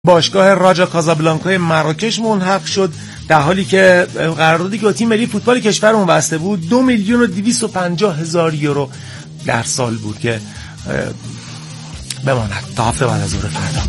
باشگاه راجا کازابلانکای مراکش ملحق شد، در حالی که قراردادی که با تیم ملی فوتبال کشورمون بسته بود 2,250,000 یورو در سال بود که بماند تا هفته بعد از ظهر فردا.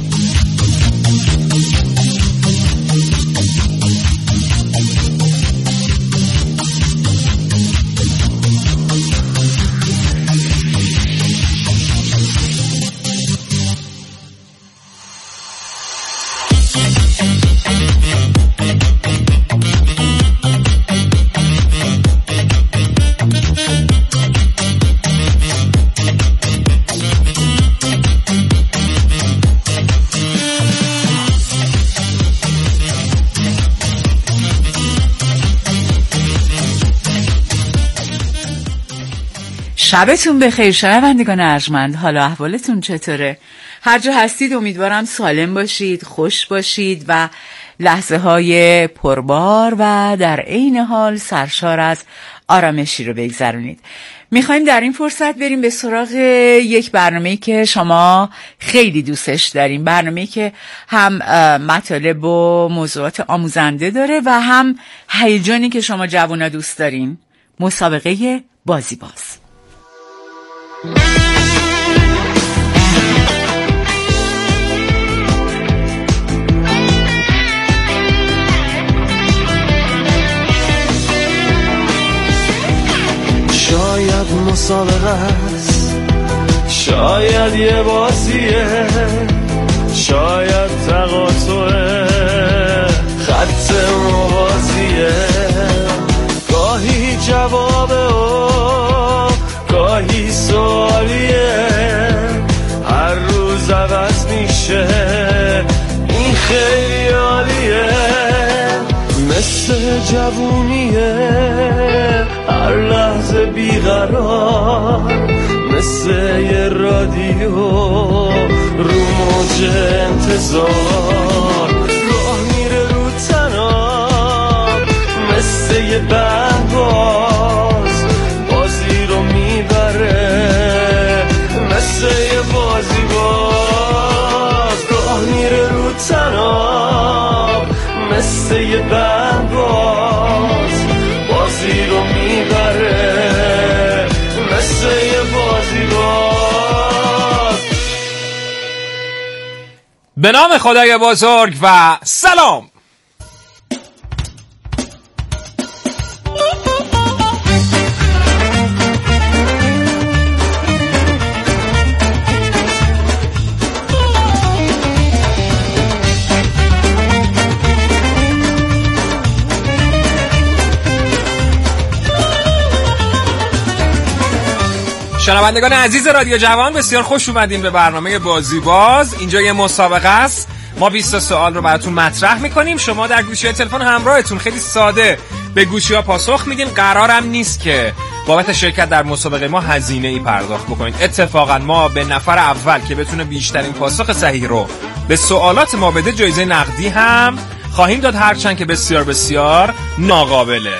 شبتون بخیر شنوندگان ارجمند، حالا احوالتون چطوره؟ هر جا هستید امیدوارم سالم باشید، خوش باشید و لحظه های پربار و در عین حال سرشار از آرامشی رو بگذرونید. میخوایم در این فرصت بریم به سراغ یک برنامه‌ای که شما خیلی دوستش داریم، برنامه‌ای که هم مطالب و موضوعات آموزنده داره و هم هیجانی که شما جوونا دوست دارین، مسابقه بازی باز. شاید مسابقه است، شاید یه بازیه، شاید تقاطعه، خط موازیه، گاهی جوابه و گاهی سوالیه، هر روز عوض میشه، این خیلی عالیه، مثل جوونیه، هر لحظه بیقرار، مثل یه رادیو رو موج انتظار، راه میره رو تناب، مثل یه بندباز، بازی رو میبره، مثل یه بازی باز، راه میره رو تناب، مثل یه بندباز، بازی رو میبره، مثل یه بازی باز. به نام خدای بزرگ و سلام. شنوندگان عزیز رادیو جوان، بسیار خوش اومدین به برنامه بازی باز. اینجا یه مسابقه است، ما 20 سوال رو براتون مطرح میکنیم، شما در گوشی تلفن همراهتون خیلی ساده به گوشی‌ها پاسخ میدین. قرارم نیست که بابت شرکت در مسابقه ما هزینه‌ای پرداخت بکنید. اتفاقا ما به نفر اول که بتونه بیشترین پاسخ صحیح رو به سوالات ما بده جایزه نقدی هم خواهیم داد، هرچند که بسیار بسیار ناقابله.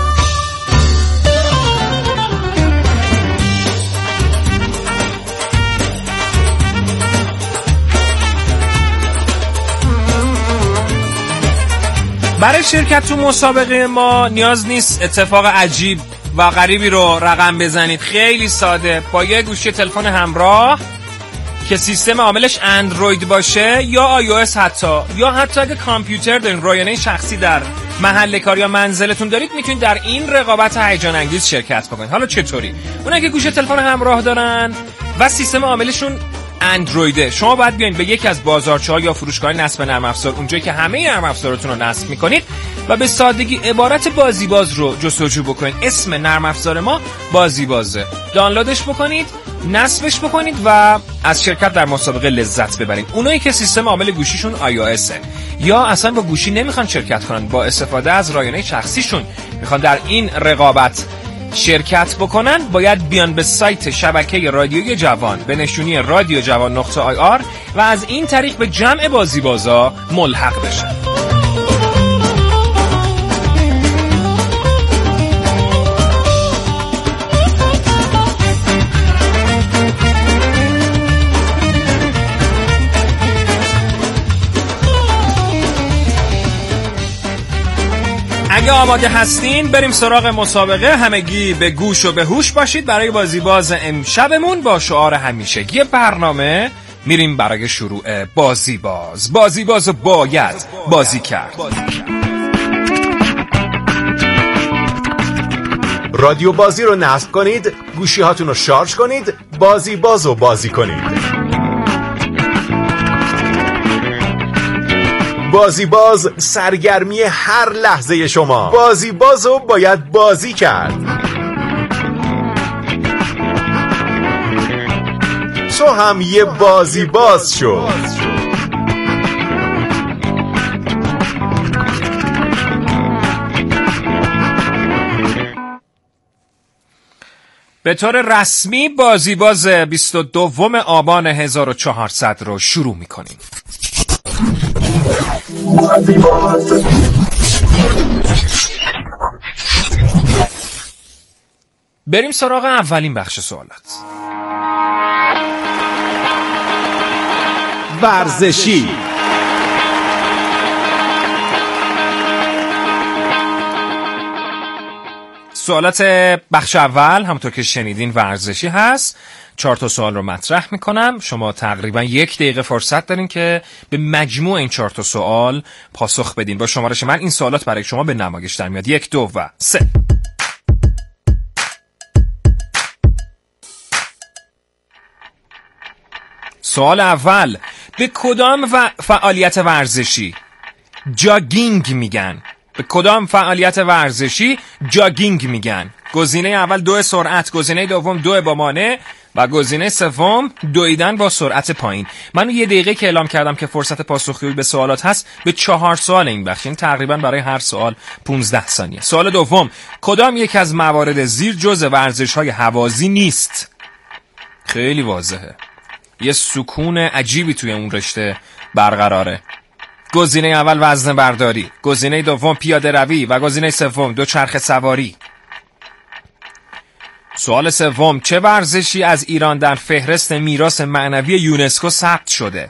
برای شرکت تو مسابقه ما نیاز نیست اتفاق عجیب و غریبی رو رقم بزنید. خیلی ساده، با یه گوشی تلفن همراه که سیستم عاملش اندروید باشه یا iOS، حتی اگه کامپیوتر دارین، رایانه شخصی در محل کار یا منزلتون دارید، میتونید در این رقابت هیجان انگیز شرکت بکنید. حالا چطوری؟ اونایی که گوشی تلفن همراه دارن و سیستم عاملشون اندرویده، شما باید بیاین به یکی از بازارچه‌ها یا فروشگاه نصب نرم افزار، اونجایی که همه نرم افزاراتون رو نصب می‌کنید و به سادگی عبارت بازی باز رو جستجو بکنید. اسم نرم افزار ما بازی بازه، دانلودش بکنید، نصبش بکنید و از شرکت در مسابقه لذت ببرید. اونایی که سیستم عامل گوشیشون iOS یا اصلا با گوشی نمیخوان شرکت کنن، با استفاده از رایانه شخصیشون میخوان در این رقابت شرکت بکنن، باید بیان به سایت شبکه رادیوی جوان به نشونی radiojavan.ir و از این طریق به جمع بازی بازا ملحق بشن. اگه آماده هستین بریم سراغ مسابقه. همگی به گوش و به هوش باشید برای بازی باز امشبمون با شعار همیشگی برنامه. میریم برای شروع بازی باز. بازی باز باید بازی کرد. رادیو بازی رو نصب کنید، گوشی هاتون رو شارژ کنید، بازی باز رو بازی کنید. بازی باز سرگرمی هر لحظه شما. بازی باز رو باید بازی کرد. تو هم یه بازی باز شو. به طور رسمی بازی باز 22 آبان 1400 رو شروع میکنیم. بریم سراغ اولین بخش سوالات. ورزشی. سوالات بخش اول همونطور که شنیدین ورزشی هست. 4 تا سوال رو مطرح میکنم. شما تقریبا 1 دقیقه فرصت دارین که به مجموع این 4 تا سوال پاسخ بدین. با شمارش من این سوالات برای شما به نمایش در میاد. 1 2 و 3. سوال اول: به کدام فعالیت ورزشی جاگینگ میگن؟ به کدام فعالیت ورزشی جاگینگ میگن؟ گزینه اول 2 سرعت، گزینه دوم 2 با مانع و گزینه سوم دویدن با سرعت پایین. من 1 دقیقه که اعلام کردم که فرصت پاسخگویی به سوالات هست به 4 سوال این بخش، این تقریبا برای هر سوال 15 ثانیه. سوال دوم: کدام یک از موارد زیر جزء ورزش‌های هوازی نیست؟ خیلی واضحه، یه سکون عجیبی توی اون رشته برقراره. گزینه اول وزنه برداری، گزینه دوم پیاده روی و گزینه سوم دوچرخه سواری. سوال سوم: چه ورزشی از ایران در فهرست میراث معنوی یونسکو ثبت شده؟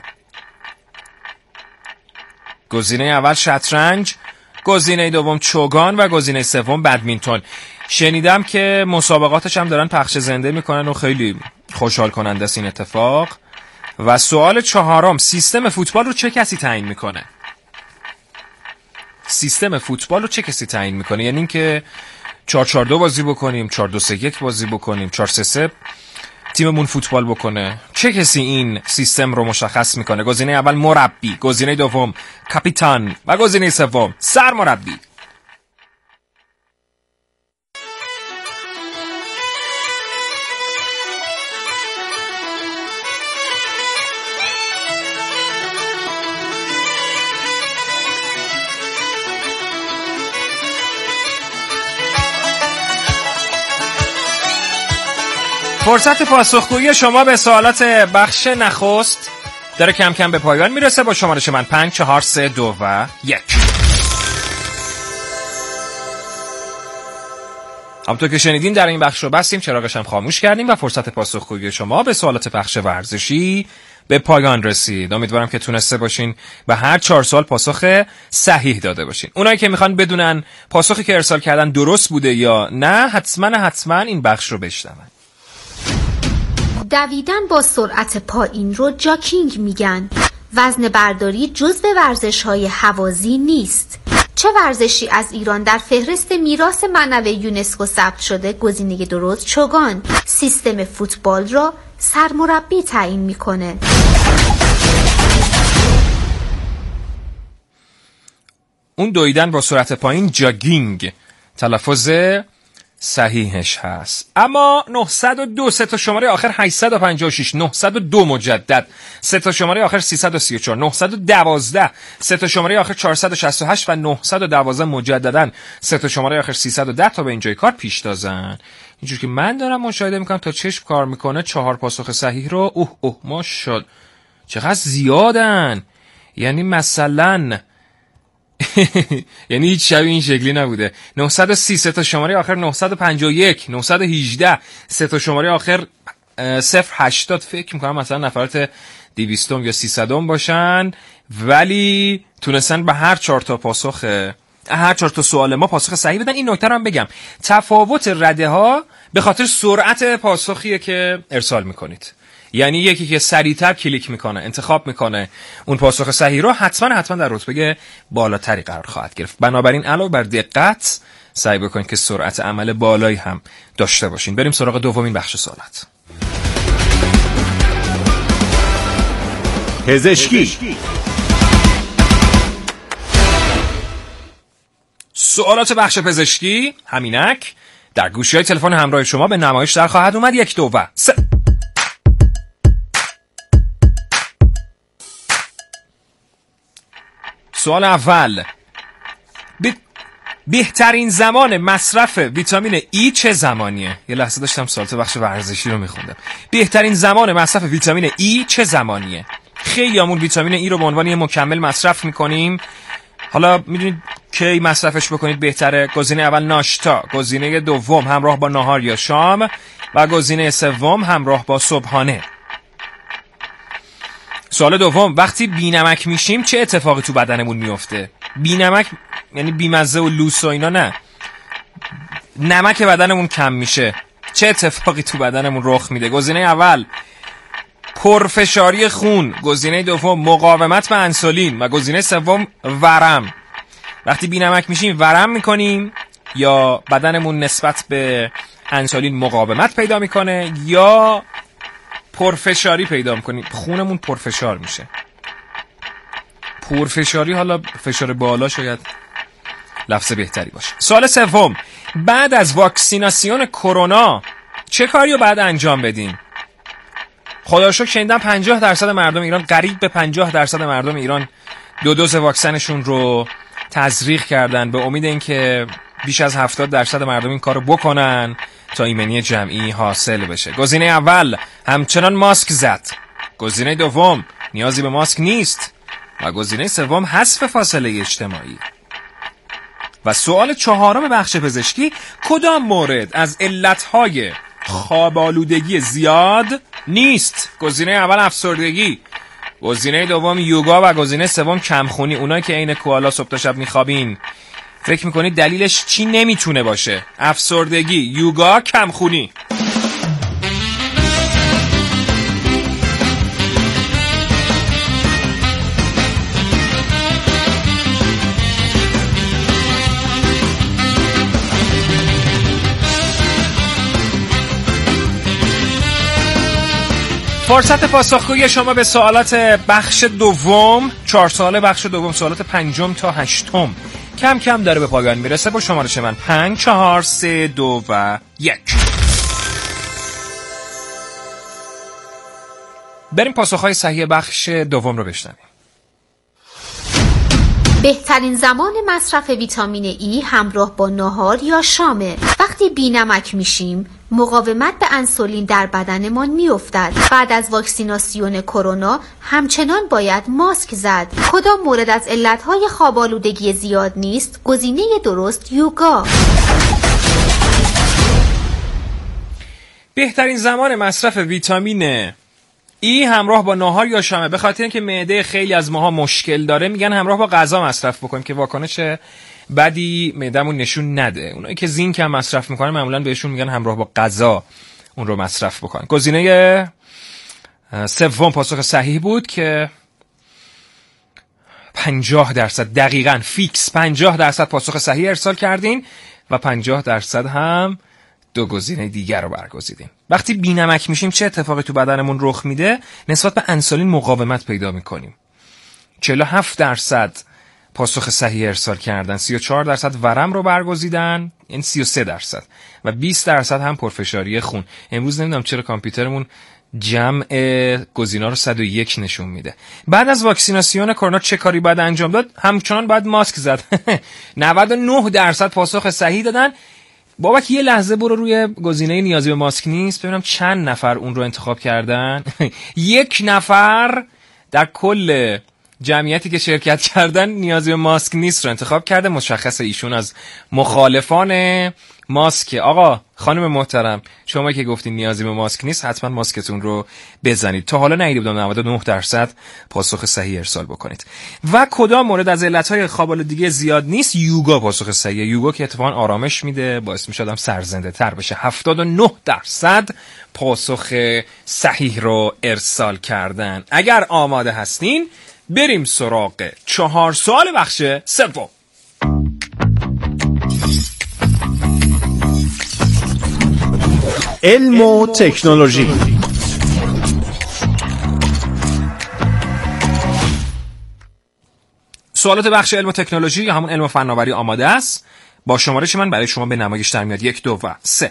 گزینه اول شطرنج، گزینه دوم چوگان و گزینه سوم بدمینتون. شنیدم که مسابقاتش هم دارن پخش زنده میکنن و خیلی خوشحال کننده است این اتفاق. و سوال چهارم: سیستم فوتبال رو چه کسی تعیین میکنه؟ سیستم فوتبال رو چه کسی تعیین میکنه؟ یعنی این که 4-4-2 بازی بکنیم، 4-2-3-1 بازی بکنیم، 4-3-3 تیممون فوتبال بکنه، چه کسی این سیستم رو مشخص میکنه؟ گزینه اول مربی، گزینه دوم کاپیتان و گزینه سوم سرمربی. فرصت پاسخگویی شما به سوالات بخش نخست داره کم کم به پایان میرسه. با شمارش من 5 4 3 2 و 1. همونطور که شنیدین در این بخش رو بستیم، چراغش هم خاموش کردیم و فرصت پاسخگویی شما به سوالات بخش ورزشی به پایان رسید. امیدوارم که تونسته باشین به هر 4 سوال پاسخ صحیح داده باشین. اونایی که میخوان بدونن پاسخی که ارسال کردن درست بوده یا نه، حتما این بخش رو بشنون. دویدن با سرعت پایین رو جاکینگ میگن. وزن برداری جزو ورزش‌های هوازی نیست. چه ورزشی از ایران در فهرست میراث معنوی یونسکو ثبت شده؟ گزینه درست چوگان. سیستم فوتبال را سرمربی تعیین میکنه. اون دویدن با سرعت پایین جاگینگ تلفظ صحیحش هست. اما 902 سه تا شماره آخر 856 902 مجدد سه تا شماره آخر 334 912 سه تا شماره آخر 468 و 912 مجدداً سه تا شماره آخر 310 تا به اینجای کار پیش تازن. اینجور که من دارم مشاهده میکنم تا چشم کار میکنه 4 پاسخ صحیح رو ماشاءالله چقدر زیادن. یعنی مثلا یعنی هیچ شبیه این شکلی نبوده. 930 سه تا شماره آخر 951 918 سه تا شماره آخر 080 فکر میکنم مثلا نفرات 200 یا 300 باشن، ولی تونستن به هر 4 تا پاسخ هر 4 تا سوال ما پاسخ صحیح بدن. این نکته رو هم بگم، تفاوت رده ها به خاطر سرعت پاسخیه که ارسال میکنید. یعنی یکی که سریعتر کلیک میکنه، انتخاب میکنه اون پاسخ صحیح رو، حتما در رتبه بالاتری قرار خواهد گرفت. بنابراین علاوه بر دقت سعی بکنید که سرعت عمل بالایی هم داشته باشین. بریم سراغ دومین بخش سوالات. پزشکی. سوالات بخش پزشکی همینک در گوشی‌های تلفن همراه شما به نمایش در خواهد اومد. 1 2 و 3. سوال اول، بهترین زمان مصرف ویتامین ای چه زمانیه؟ یه لحظه داشتم سوالات بخش ورزشی رو میخوندم. بهترین زمان مصرف ویتامین ای چه زمانیه؟ خیلی همون ویتامین ای رو به عنوان یه مکمل مصرف میکنیم. حالا میدونید کی مصرفش بکنید بهتره؟ گزینه اول ناشتا، گزینه دوم همراه با نهار یا شام و گزینه سوم همراه با صبحانه. سوال دوم، وقتی بی‌نمک میشیم چه اتفاقی تو بدنمون میفته؟ بی‌نمک یعنی بی‌مزه و لوس و اینا نه. نمک بدنمون کم میشه. چه اتفاقی تو بدنمون رخ میده؟ گزینه اول پرفشاری خون، گزینه دوم مقاومت به انسولین و گزینه سوم ورم. وقتی بی‌نمک میشیم ورم میکنیم یا بدنمون نسبت به انسولین مقاومت پیدا میکنه یا پرفشاری پیدا میکنیم، خونمون پرفشار میشه. پرفشاری، حالا فشار بالا شاید لفظ بهتری باشه. سوال سوم، بعد از واکسیناسیون کرونا چه کاری رو بعد انجام بدیم؟ خدا رو شکر شنیدم 50% مردم ایران، قریب به 50% مردم ایران 2 دوز واکسنشون رو تزریق کردن، به امید اینکه بیش از 70% مردم این کارو بکنن تا ایمنی جمعی حاصل بشه. گزینه اول همچنان ماسک زد، گزینه دوم نیازی به ماسک نیست و گزینه سوم حذف فاصله اجتماعی. و سوال چهارم بخش پزشکی، کدام مورد از علتهای خواب‌آلودگی زیاد نیست؟ گزینه اول افسردگی، گزینه دوم یوگا و گزینه سوم کمخونی. اونایی که عین کوالا صبح تا شب میخوابین فکر میکنید دلیلش چی نمیتونه باشه؟ افسردگی، یوگا، کمخونی. فرصت پاسخگویی شما به سوالات بخش دوم، 4 سوال بخش دوم، سوالات 5 تا 8 کم کم داره به پایان میرسه. با شمارش من 5 4 3 2 و 1. بریم پاسخهای صحیح بخش دوم رو بشنویم. بهترین زمان مصرف ویتامین ای همراه با ناهار یا شامه. وقتی بی‌نمک میشیم مقاومت به انسولین در بدنمان میافتد. بعد از واکسیناسیون کرونا همچنان باید ماسک زد. کدام مورد از علتهای خواب‌آلودگی زیاد نیست؟ گزینه درست یوگا. بهترین زمان مصرف ویتامین ای همراه با ناهار یا شامه. به خاطر اینکه معده خیلی از ماها مشکل داره میگن همراه با غذا مصرف بکنیم که واکنش بدی معده‌مون نشون نده. اونایی که زینک هم مصرف میکنن معمولا بهشون میگن همراه با غذا اون رو مصرف بکنن. گزینه سوم پاسخ صحیح بود که 50% دقیقاً فیکس 50% پاسخ صحیح ارسال کردین و 50% هم 2 گزینه دیگر رو برگزیدین. وقتی بی‌نمک میشیم چه اتفاقی تو بدنمون رخ میده؟ نسبت به انسولین مقاومت پیدا میکنیم. 47% پاسخ صحیح ارسال کردن، 34% ورم رو برگزیدن، یعنی 33% و 20% هم پرفشاری خون. امروز نمیدونم چرا کامپیوترمون جمع گزینا رو 101 نشون میده. بعد از واکسیناسیون کرونا چه کاری باید انجام داد؟ همچنان باید ماسک زد. 99% پاسخ صحیح دادن. بابک یه لحظه برو روی گزینه نیازی به ماسک نیست ببینم چند نفر اون رو انتخاب کردن. 1 نفر در کل جمعیتی که شرکت کردن نیازی به ماسک نیست رو انتخاب کرده. مشخص ایشون از مخالفان ماسک. آقا خانم محترم، شما که گفتین نیازی به ماسک نیست، حتما ماسکتون رو بزنید. تا حالا ندیده بودم 99% پاسخ صحیح ارسال بکنید. و کدام مورد از علتهای خواب دیگه زیاد نیست؟ یوگا پاسخ صحیح. یوگا که اتفاقا آرامش میده، باعث میشه آدم سرزنده تر بشه. 79% پاسخ صحیح رو ارسال کردن. اگر آماده هستین بریم سراغ 4 سوال بخش سوم. علم و تکنولوژی. سوالات بخش علم و تکنولوژی یا همون علم و فناوری آماده است. با شمارش من برای شما به نمایش در میاد. 1 2 و 3.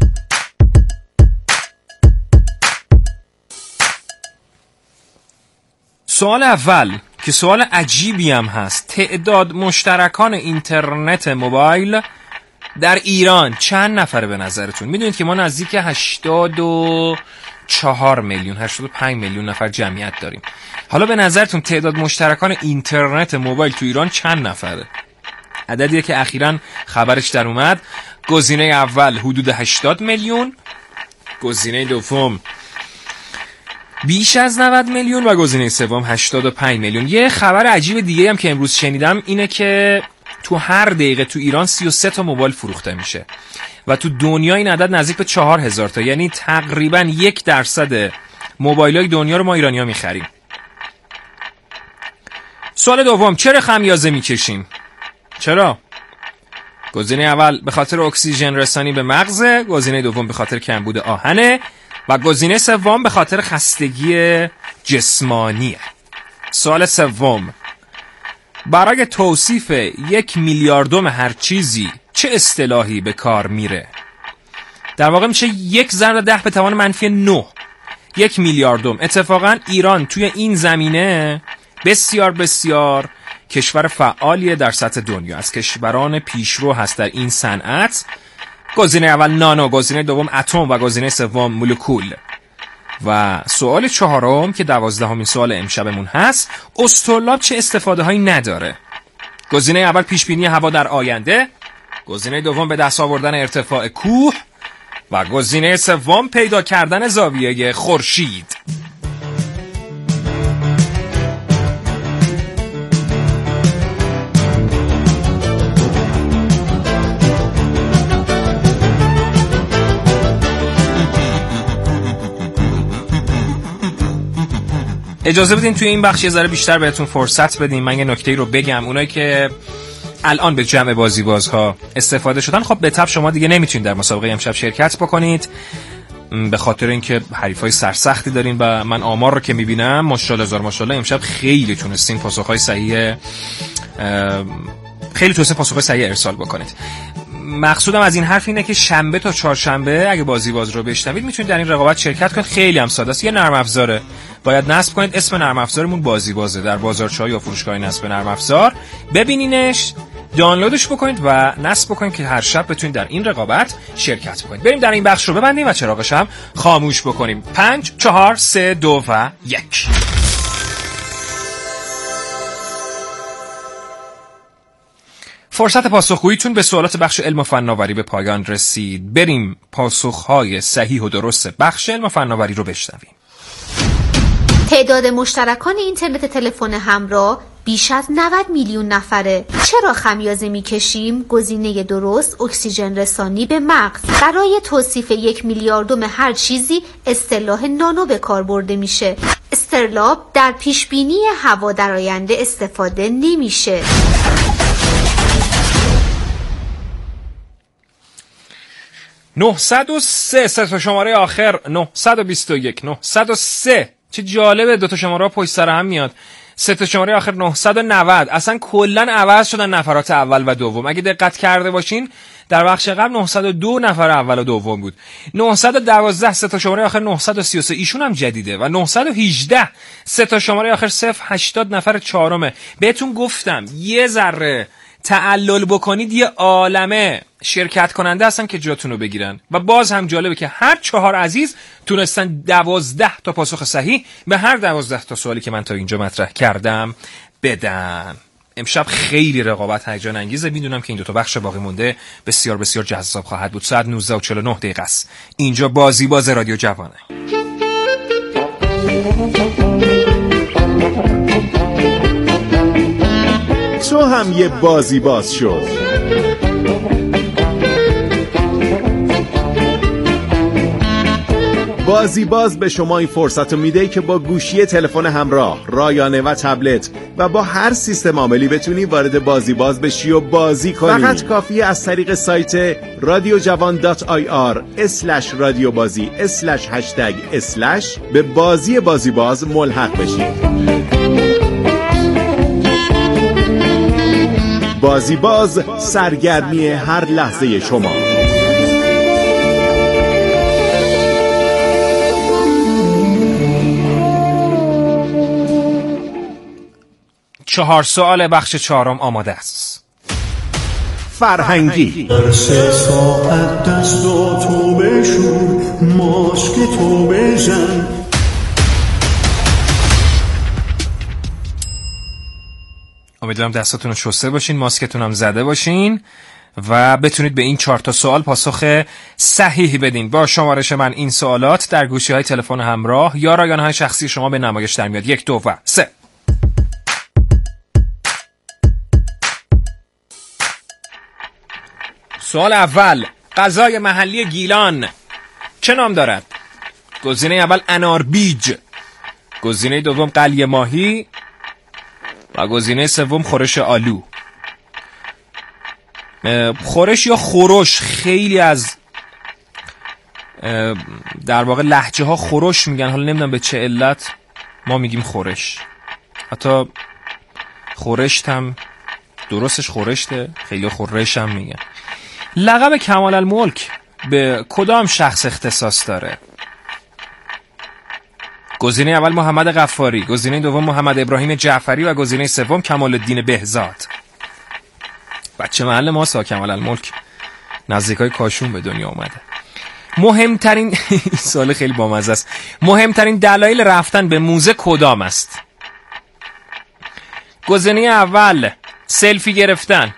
سوال اول که سوال عجیبی هم هست. تعداد مشترکان اینترنت موبایل در ایران چند نفره به نظرتون؟ میدونید که ما نزدیک 84 میلیون 85 میلیون نفر جمعیت داریم. حالا به نظرتون تعداد مشترکان اینترنت موبایل تو ایران چند نفره؟ عددیه که اخیراً خبرش در اومد. گزینه اول حدود 80 میلیون، گزینه دوم بیش از 90 میلیون و گزینه سوم 85 میلیون. یه خبر عجیب دیگه هم که امروز شنیدم اینه که تو هر دقیقه تو ایران 33 تا موبایل فروخته میشه و تو دنیا این عدد نزدیک به 4000 تا، یعنی تقریبا 1% موبایلای دنیا رو ما ایرانی‌ها میخریم. سوال دوم، چرا خمیازه میکشیم؟ چرا؟ گزینه اول به خاطر اکسیژن رسانی به مغز، گزینه دوم به خاطر کمبود آهنه و گزینه سوم به خاطر خستگی جسمانیه. سوال سوم، برای توصیف 1 میلیاردم هر چیزی چه اصطلاحی به کار میره؟ در واقع میشه 1 ضرب 10 به توان منفی 9. 1 میلیاردم. اتفاقا ایران توی این زمینه بسیار بسیار کشور فعالیه در سطح دنیا. از کشوران پیشرو هست در این صنعت. گزینه اول نانو، گزینه دوم اتم و گزینه سوم مولکول. و سوال چهارم که 12مین سوال امشبمون هست، استرلاب چه استفاده هایی نداره؟ گزینه اول پیش بینی هوا در آینده، گزینه دوم به دست آوردن ارتفاع کوه و گزینه سوم پیدا کردن زاویه خورشید. اجازه بدین توی این بخش یه ذره بیشتر بهتون فرصت بدیم. من یه نکته‌ای رو بگم. اونایی که الان به جمع بازیبازها استفاده شدن، خب به تبع شما دیگه نمیتونید در مسابقه امشب شرکت بکنید به خاطر اینکه حریفای سرسختی دارین و من آمار رو که میبینم ماشاءالله زار ماشاءالله امشب خیلی تونستین پاسخهای صحیح پاسخهای صحیح ارسال بکنید. مقصودم از این حرف اینه که شنبه تا چهارشنبه اگه بازیباز رو بشنوید میتونید در این رقابت شرکت کنید. خیلی هم ساده است. یه نرم افزاره، باید نصب کنید. اسم نرم افزارمون بازیبازه. در بازارچه‌ها یا فروشگاه نصب نرم افزار ببینینش، دانلودش بکنید و نصب بکنید که هر شب بتونید در این رقابت شرکت بکنید. بریم در این بخش رو ببندیم و چراغش هم خاموش بکنیم. 5 4 3 2 و 1. فرصت پاسخگوییتون به سوالات بخش علم و فناوری به پایان رسید. بریم پاسخهای صحیح و درست بخش علم و فناوری رو بشنویم. تعداد مشترکان اینترنت تلفن همراه بیش از 90 میلیون نفره. چرا خمیازه میکشیم؟ گزینه درست اکسیژن رسانی به مغز. برای توصیف 1 میلیاردم هر چیزی اصطلاح نانو به کار برده میشه. استرلاب در پیشبینی هوا در آینده استفاده نمیشه. 903 سه تا شماره آخر 921 903. چه جالبه دو تا شماره ها پشت سر هم میاد. سه تا شماره آخر 990 اصلا کلا عوض شدن نفرات اول و دوم. اگه دقت کرده باشین در بخش قبل 902 نفر اول و دوم بود. 912 سه تا شماره آخر 933 ایشون هم جدیده و 918 سه تا شماره آخر 080 نفر چهارمه. بهتون گفتم یه ذره تعلل بکنید یه عالمه شرکت کننده هستن که جاتون رو بگیرن. و باز هم جالبه که هر 4 عزیز تونستن 12 تا پاسخ صحیح به هر 12 تا سوالی که من تا اینجا مطرح کردم بدن. امشب خیلی رقابت هیجان انگیزه. میدونم که این دو تا بخش باقی مونده بسیار بسیار جذاب خواهد بود. ساعت 19 و 49 دقیقه است. اینجا بازی باز رادیو جوانه. تو هم یه بازی باز شو. بازی باز به شما این فرصت رو میده که با گوشی تلفن همراه، رایانه و تبلت و با هر سیستم عاملی بتونی وارد بازی باز بشی و بازی کنی. فقط کافیه از طریق سایت radiojavan.ir/radiobazی/# به بازی باز ملحق بشید. بازی باز، سرگرمی هر لحظه شما. 4 سوال بخش 4 آماده است. فرهنگی. در 3 ساعت دستا تو بشور، ماسک تو بزن. امیدوارم دستاتون رو شسته باشین، ماسکتون هم زده باشین و بتونید به این 4 تا سوال پاسخ صحیح بدین. با شمارش من این سوالات در گوشی‌های تلفن همراه یا رایانه‌های شخصی شما به نمایش در میاد. 1 2 و 3. سوال اول، غذای محلی گیلان چه نام دارد؟ گزینه اول اناربیج، گزینه دوم قلی ماهی و گزینه سوم خورش آلو. خورش یا خورش، خیلی از در واقع لهجه ها خورش میگن، حالا نمیدونم به چه علت ما میگیم خورش. حتی خورشت هم درستش خورشته، خیلی خورش هم میگن. لقب کمال الملک به کدام شخص اختصاص داره؟ گزینه اول محمد غفاری، گزینه دوم محمد ابراهیم جعفری و گزینه سوم کمال الدین بهزاد. بچه محل ما کمال الملک نزدیکای کاشون به دنیا اومده. مهمترین سوال خیلی بامزه است. مهمترین دلایل رفتن به موزه کدام است؟ گزینه اول سلفی گرفتن.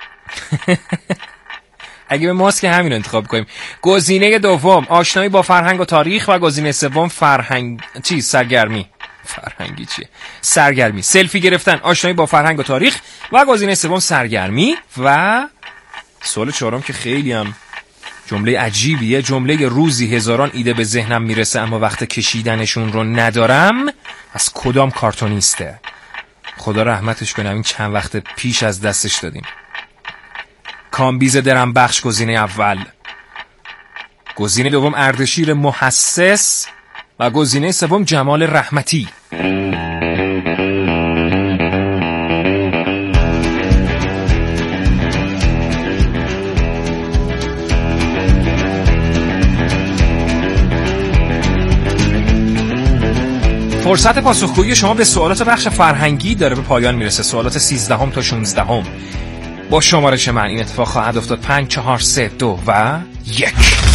اگه به ماسک همین رو انتخاب کنیم. گزینه دوم آشنایی با فرهنگ و تاریخ و گزینه سوم سرگرمی. فرهنگی چیه؟ سرگرمی. سلفی گرفتن، آشنایی با فرهنگ و تاریخ و گزینه سوم سرگرمی. و سوال چهارم که خیلی هم جمله عجیبیه، جمله روزی هزاران ایده به ذهنم میرسه اما وقت کشیدنشون رو ندارم، از کدام کارتونیسته؟ خدا رحمتش کنه، این چند وقت پیش از دستش دادیم. کامبیز درم بخش گزینه اول، گزینه دوم اردشیر محسس و گزینه سوم جمال رحمتی. فرصت پاسخگویی شما به سوالات بخش فرهنگی داره به پایان میرسه. سوالات 13 تا 16. با شمارش من این اتفاق خواهد افتاد. 5 4 3 2 و 1.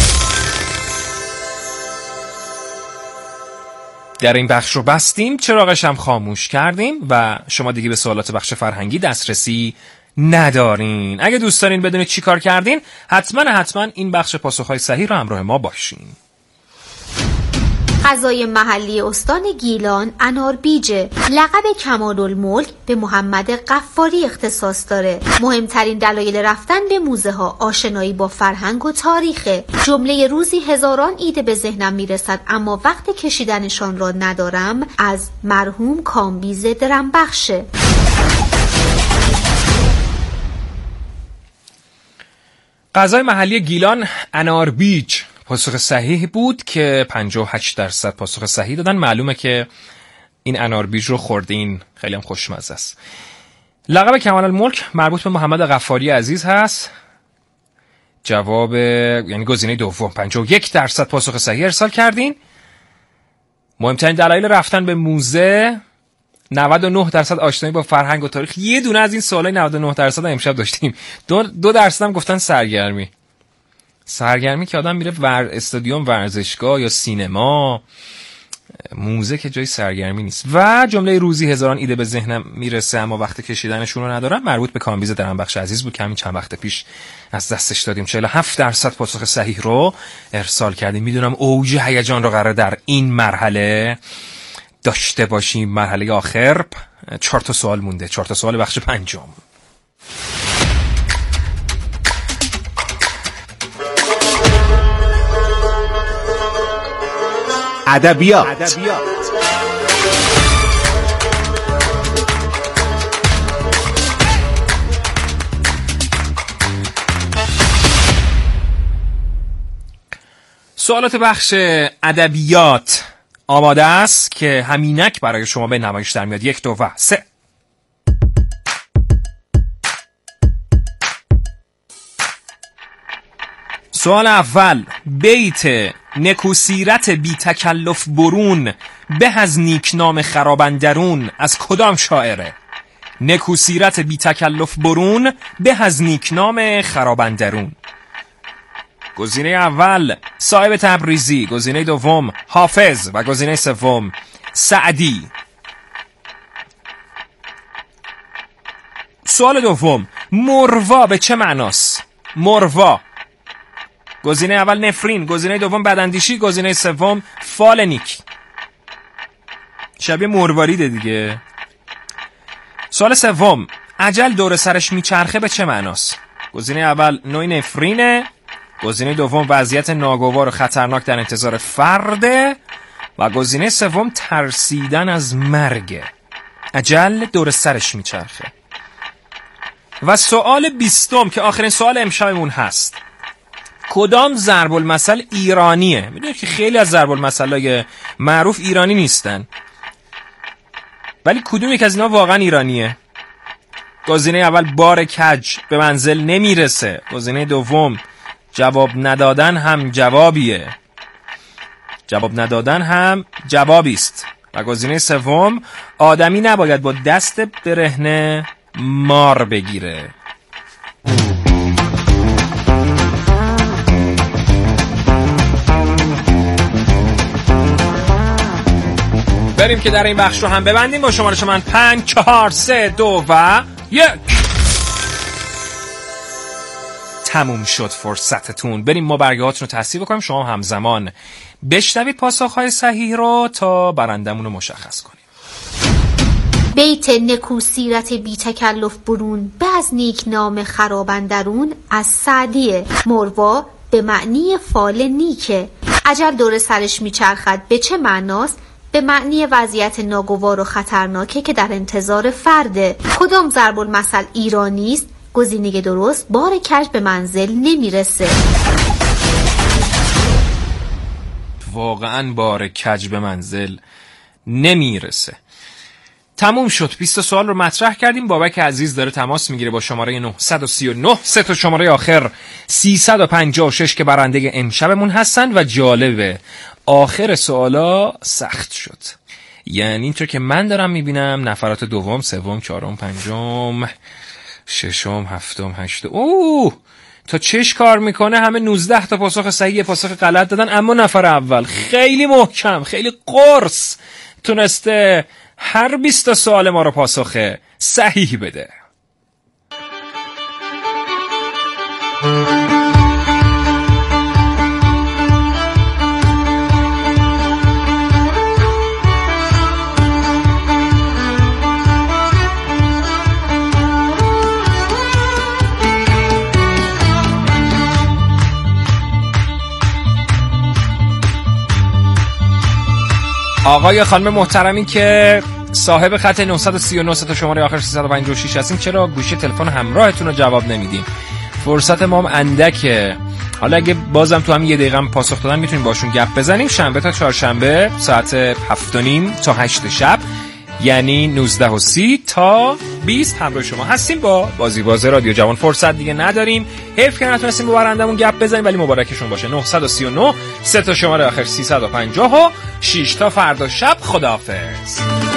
در این بخش رو بستیم، چراغش هم خاموش کردیم و شما دیگه به سوالات بخش فرهنگی دسترسی ندارین. اگه دوست دارین بدونید چی کار کردین، حتما این بخش پاسخهای صحیح رو همراه ما باشین. غذای محلی استان گیلان اناربیجه. لقب کمال الملک به محمد غفاری اختصاص داره. مهمترین دلایل رفتن به موزه ها آشنایی با فرهنگ و تاریخه. جمله روزی هزاران ایده به ذهنم میرسد اما وقت کشیدنشان را ندارم، از مرحوم کامبیز درمبخشه. غذای محلی گیلان اناربیج پاسخ صحیح بود که 58% پاسخ صحیح دادن. معلومه که این اناربیج رو خوردین، خیلی هم خوشمزه است. لقب کمال الملک مربوط به محمد غفاری عزیز هست. جواب یعنی گزینه دوم 51% پاسخ صحیح ارسال کردین. مهمترین دلایل رفتن به موزه 99% آشنایی با فرهنگ و تاریخ. یه دونه از این سوالای 99% امشب داشتیم. 2% هم گفتن سرگرمی که آدم میره استادیوم ورزشگاه یا سینما موزه که جای سرگرمی نیست. و جمله روزی هزاران ایده به ذهنم میرسه اما وقت کشیدنشون رو ندارم، مربوط به کامبیز درنبخش عزیز بود که همین چند وقت پیش از دستش دادیم. 47% پاسخ صحیح رو ارسال کردیم. میدونم اوج هیجان رو قراره در این مرحله داشته باشیم. مرحله آخر 4 تا سوال مونده، 4 تا سوال بخش پنجم. ادبیات. سوالات بخش ادبیات آماده است که همینک برای شما به نمایش در میاد. 1 2 و 3. سوال اول: بیت نکوسیرت بی تکلف برون به از نیکنام خرابندرون از کدام شاعره؟ نکوسیرت بی تکلف برون به از نیکنام خرابندرون. گزینه اول صاحب تبریزی، گزینه دوم حافظ و گزینه سوم سعدی. سوال دوم: مروا به چه معناست؟ مروا. گزینه اول نفرین، گزینه دوم بداندیشی، گزینه سوم فال نیک. شبیه مرواریده دیگه. سوال سوم: اجل دور سرش میچرخه به چه معناست؟ گزینه اول نوع نفرینه، گزینه دوم وضعیت ناگوار و خطرناک در انتظار فرده و گزینه سوم ترسیدن از مرگ. اجل دور سرش میچرخه. و سوال 20 که آخرین سوال امشبمون هست: کدام ضرب المثل ایرانیه؟ میدونید که خیلی از ضرب المثلای معروف ایرانی نیستن، ولی کدوم یک از اینا واقعا ایرانیه؟ گزینه اول بار کج به منزل نمیرسه، گزینه دوم جواب ندادن هم جوابیه، جواب ندادن هم جوابیست و گزینه سوم آدمی نباید با دست برهنه مار بگیره. بریم که در این بخش رو هم ببندیم با شمارش من 5 4 3 2 و 1. تموم شد فرصتتون. بریم ما برگهاتون رو تصحیح بکنیم، شما همزمان بشنوید پاسخهای صحیح رو تا برندمون رو مشخص کنیم. بیت نکوسیرت بی تکلف برون به از نیک نام خرابندرون از سعدیه. مروا به معنی فال نیکه. اجل دور سرش میچرخد به چه معناست؟ به معنی وضعیت ناگوار و خطرناکه که در انتظار فرده. کدام ضرب المثل ایرانی است؟ گزینه درست بار کج به منزل نمیرسه. واقعا بار کج به منزل نمیرسه. تموم شد. 20 سوال رو مطرح کردیم. بابک عزیز داره تماس میگیره با شماره 939. 3 تا شماره آخر 356 که برنده امشبمون هستن و جالبه آخر سوالا سخت شد. یعنی اینطور که من دارم میبینم نفرات دوم، سوم، چهارم، پنجم، ششم، هفتم، هشتم تا چش کار میکنه همه 19 تا پاسخ صحیح، پاسخ غلط دادن، اما نفر اول خیلی محکم، خیلی قرص تونسته هر 20 تا سوال ما رو پاسخ صحیح بده. آقای خانم محترمی که صاحب خط 939 تا شماره آخر 356 هستین، چرا گوشی تلفن همراهتون رو جواب نمیدین؟ فرصت ما هم اندکه. حالا اگه بازم تو همین 1 دقیقه هم پاسخ دادن میتونیم باشون گپ بزنیم. شنبه تا چهارشنبه ساعت 7:30 تا 8 شب، یعنی 19:30 تا 20 همراه شما هستیم با بازیباز رادیو جوان. فرصت دیگه نداریم، حیف که نتونستیم با برندمون گپ بزنیم، ولی مبارکشون باشه. 939 3 تا شماره آخر 356 تا فردا شب. خداحافظ.